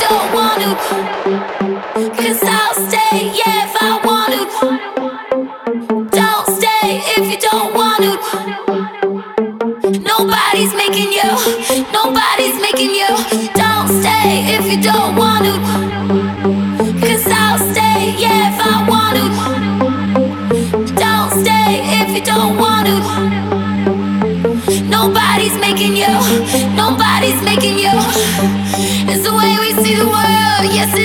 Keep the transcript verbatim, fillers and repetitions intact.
don't want to. Cause I'll stay, yeah, if I want to. Don't stay if you don't want to. Nobody's making you, nobody's making you. Don't stay if you don't want to. Cause I'll stay, yeah, if I want to. Don't stay if you don't want to. Nobody's making you, nobody's making you. It's the way we see the world, yes it